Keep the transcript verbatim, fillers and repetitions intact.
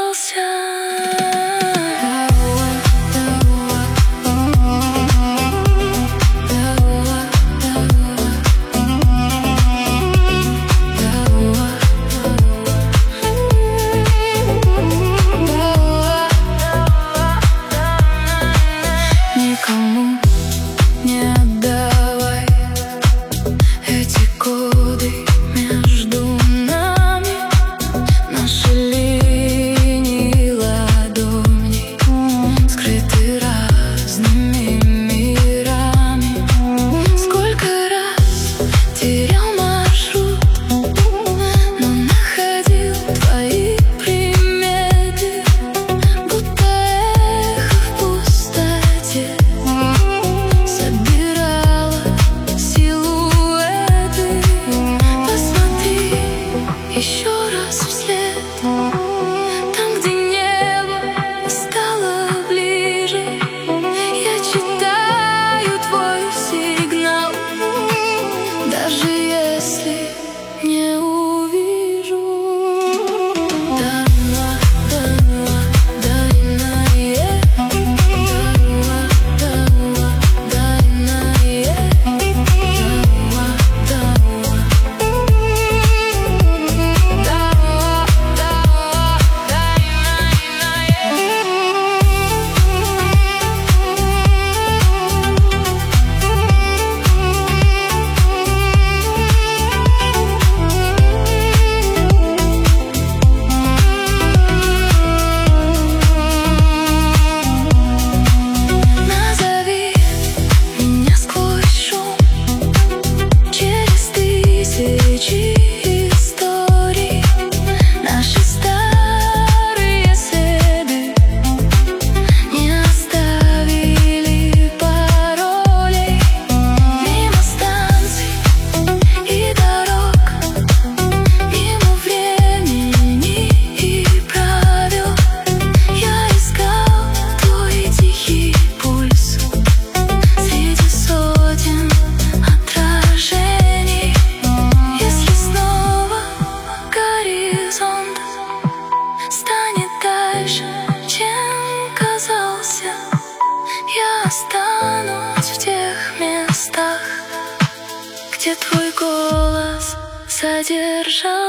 Никому не отдавай эти коды между нами, наши линии ладоней скрыты разными мирами. Сколько раз терял маршрут, но находил твои приметы, будто эхо в пустоте. Собирала силуэты. Посмотри еще раз вслед, там, где небо стало ближе. Я читаю твой сигнал, даже если не увижу. Данла, данла, дайна-е, данла, данла, дайна-е, данла, данла, данла, данла, дайна-е. Назови меня сквозь шум, через тысячи историй. Наши старые следы не оставили паролей. Мимо станций и дорог, мимо времени и правил, я искал твой тихий пульс среди сотен отражений. Если снова горизонт станет дальше, чем казался, я останусь в тех местах, где твой голос задержался.